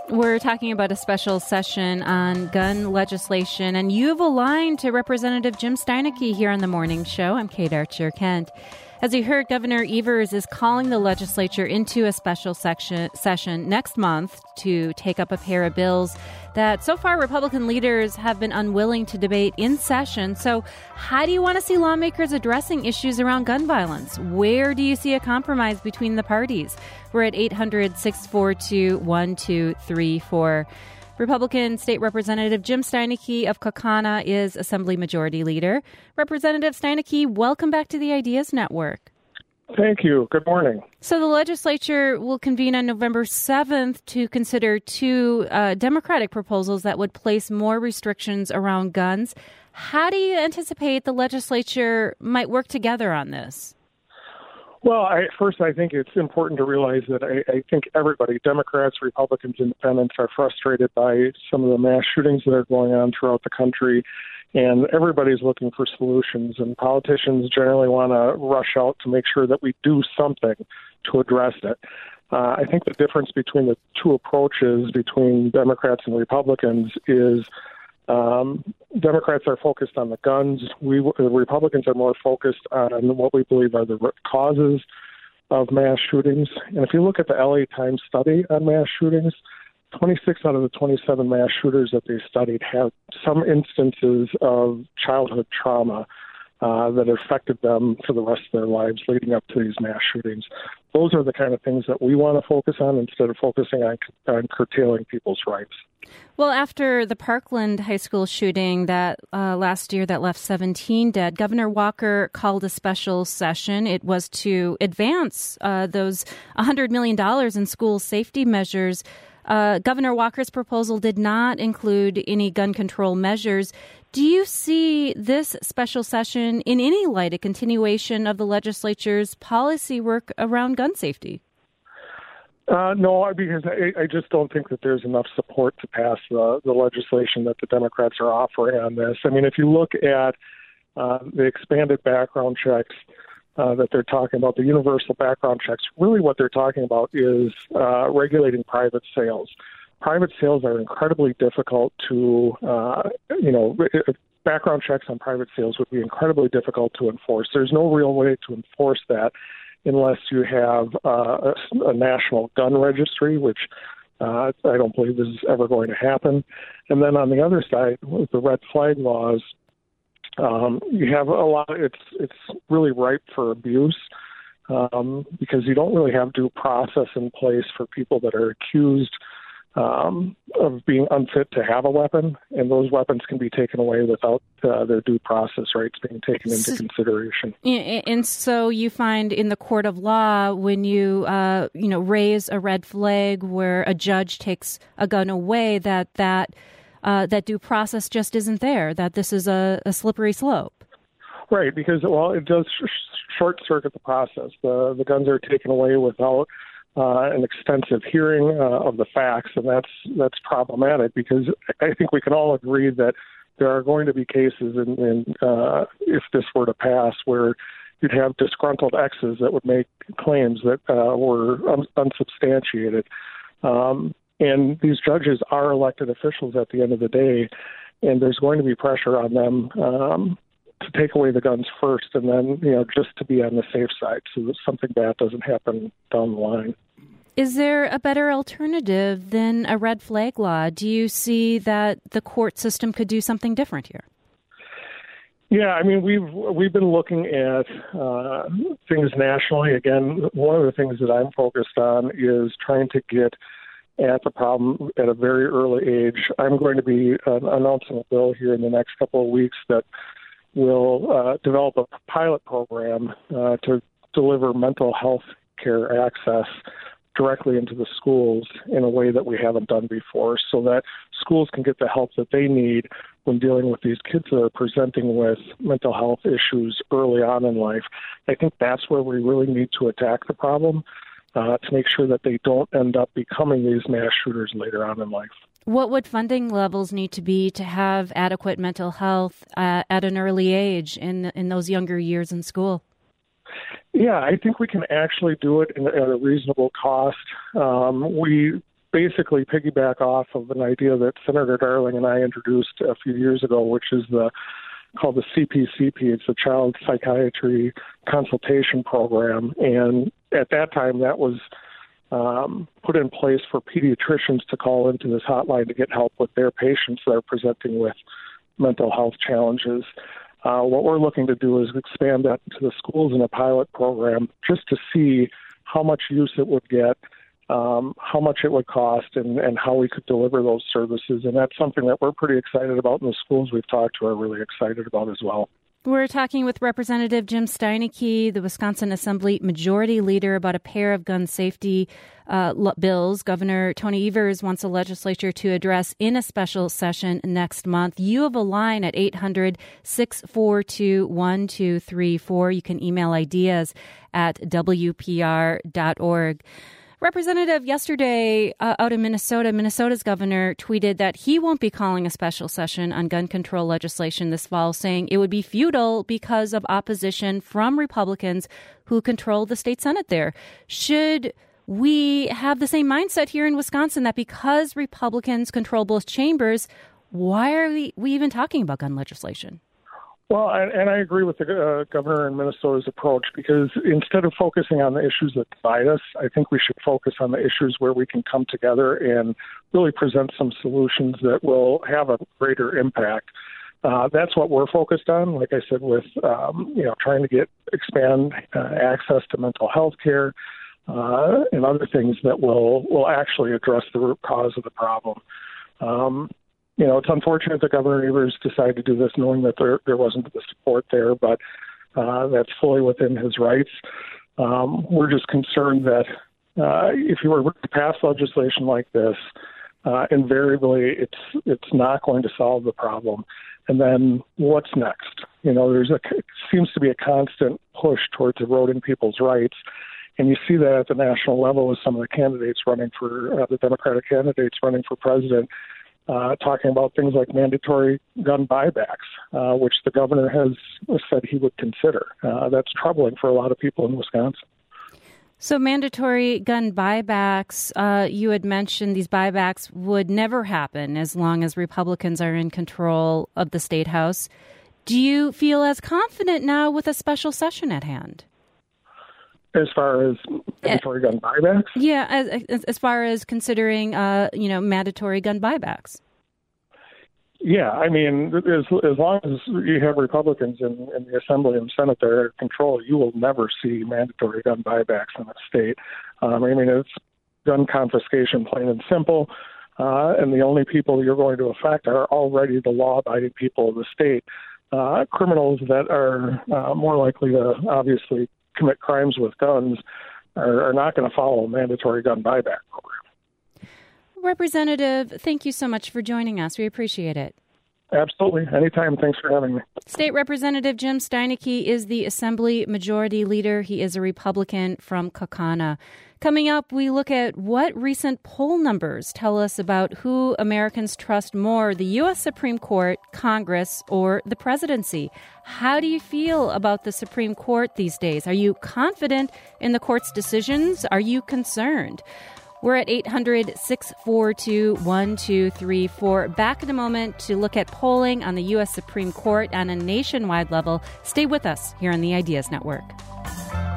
We're talking about a special session on gun legislation, and you've aligned to Representative Jim Steineke here on the morning show. I'm Kate Archer-Kent. As you heard, Governor Evers is calling the legislature into a special session next month to take up a pair of bills that so far Republican leaders have been unwilling to debate in session. So how do you want to see lawmakers addressing issues around gun violence? Where do you see a compromise between the parties? We're at 800-642-1234. Republican State Representative Jim Steineke of Kaukauna is Assembly Majority Leader. Representative Steineke, welcome back to the Ideas Network. Thank you. Good morning. So the legislature will convene on November 7th to consider two Democratic proposals that would place more restrictions around guns. How do you anticipate the legislature might work together on this? Well, I think it's important to realize that I think everybody, Democrats, Republicans, Independents, are frustrated by some of the mass shootings that are going on throughout the country, and everybody's looking for solutions, and politicians generally want to rush out to make sure that we do something to address it. I think the difference between the two approaches between Democrats and Republicans is Democrats are focused on the guns. The Republicans are more focused on what we believe are the causes of mass shootings. And if you look at the LA Times study on mass shootings, 26 out of the 27 mass shooters that they studied have some instances of childhood trauma that affected them for the rest of their lives leading up to these mass shootings. Those are the kind of things that we want to focus on instead of focusing on curtailing people's rights. Well, after the Parkland High School shooting that last year that left 17 dead, Governor Walker called a special session. It was to advance those $100 million in school safety measures. Governor Walker's proposal did not include any gun control measures. Do you see this special session in any light a continuation of the legislature's policy work around gun safety? No, because I just don't think that there's enough support to pass the legislation that the Democrats are offering on this. I mean, if you look at the expanded background checks that they're talking about, the universal background checks, really what they're talking about is regulating private sales. Private sales are incredibly difficult to, background checks on private sales would be incredibly difficult to enforce. There's no real way to enforce that unless you have a national gun registry, which I don't believe is ever going to happen. And then on the other side, with the red flag laws, you have a lot. It's really ripe for abuse because you don't really have due process in place for people that are accused of being unfit to have a weapon, and those weapons can be taken away without their due process rights being taken into consideration. And so you find in the court of law, when you raise a red flag where a judge takes a gun away, that due process just isn't there, that this is a slippery slope. Right, because, it does short-circuit the process. The guns are taken away without an extensive hearing of the facts, and that's problematic because I think we can all agree that there are going to be cases, if this were to pass, where you'd have disgruntled exes that would make claims that were unsubstantiated. And these judges are elected officials at the end of the day, and there's going to be pressure on them to take away the guns first and then, just to be on the safe side so that something bad doesn't happen down the line. Is there a better alternative than a red flag law? Do you see that the court system could do something different here? Yeah, I mean, we've been looking at things nationally. Again, one of the things that I'm focused on is trying to get at the problem at a very early age. I'm going to be announcing a bill here in the next couple of weeks that will develop a pilot program to deliver mental health care access directly into the schools in a way that we haven't done before, so that schools can get the help that they need when dealing with these kids that are presenting with mental health issues early on in life. I think that's where we really need to attack the problem to make sure that they don't end up becoming these mass shooters later on in life. What would funding levels need to be to have adequate mental health at an early age in those younger years in school? Yeah, I think we can actually do it at a reasonable cost. We basically piggyback off of an idea that Senator Darling and I introduced a few years ago, which is called the CPCP. It's a Child Psychiatry Consultation Program. And at that time, that was put in place for pediatricians to call into this hotline to get help with their patients that are presenting with mental health challenges. What we're looking to do is expand that to the schools in a pilot program just to see how much use it would get, how much it would cost, and how we could deliver those services. And that's something that we're pretty excited about, and the schools we've talked to are really excited about as well. We're talking with Representative Jim Steineke, the Wisconsin Assembly Majority Leader, about a pair of gun safety bills Governor Tony Evers wants the legislature to address in a special session next month. You have a line at 800-642-1234. You can email ideas at WPR.org. Representative, yesterday out in Minnesota's governor tweeted that he won't be calling a special session on gun control legislation this fall, saying it would be futile because of opposition from Republicans who control the state Senate there. Should we have the same mindset here in Wisconsin that because Republicans control both chambers, why are we even talking about gun legislation? Well, and I agree with the governor in Minnesota's approach, because instead of focusing on the issues that divide us, I think we should focus on the issues where we can come together and really present some solutions that will have a greater impact. That's what we're focused on, like I said, with trying to expand access to mental health care and other things that will actually address the root cause of the problem. It's unfortunate that Governor Evers decided to do this knowing that there wasn't the support there, but that's fully within his rights. We're just concerned that if you were to pass legislation like this, invariably it's not going to solve the problem. And then what's next? It seems to be a constant push towards eroding people's rights. And you see that at the national level with some of the candidates running for the Democratic candidates running for president. Talking about things like mandatory gun buybacks, which the governor has said he would consider. That's troubling for a lot of people in Wisconsin. So mandatory gun buybacks, you had mentioned these buybacks would never happen as long as Republicans are in control of the State House. Do you feel as confident now with a special session at hand? As far as mandatory gun buybacks? Yeah, as far as considering, mandatory gun buybacks. Yeah, I mean, as long as you have Republicans in the Assembly and Senate that are in control, you will never see mandatory gun buybacks in the state. It's gun confiscation, plain and simple, and the only people you're going to affect are already the law-abiding people of the state. Criminals that are more likely to obviously commit crimes with guns are not going to follow a mandatory gun buyback program. Representative, thank you so much for joining us. We appreciate it. Absolutely. Anytime. Thanks for having me. State Representative Jim Steineke is the Assembly Majority Leader. He is a Republican from Kaukauna. Coming up, we look at what recent poll numbers tell us about who Americans trust more, the U.S. Supreme Court, Congress, or the presidency. How do you feel about the Supreme Court these days? Are you confident in the court's decisions? Are you concerned? We're at 800-642-1234. Back in a moment to look at polling on the U.S. Supreme Court on a nationwide level. Stay with us here on the Ideas Network.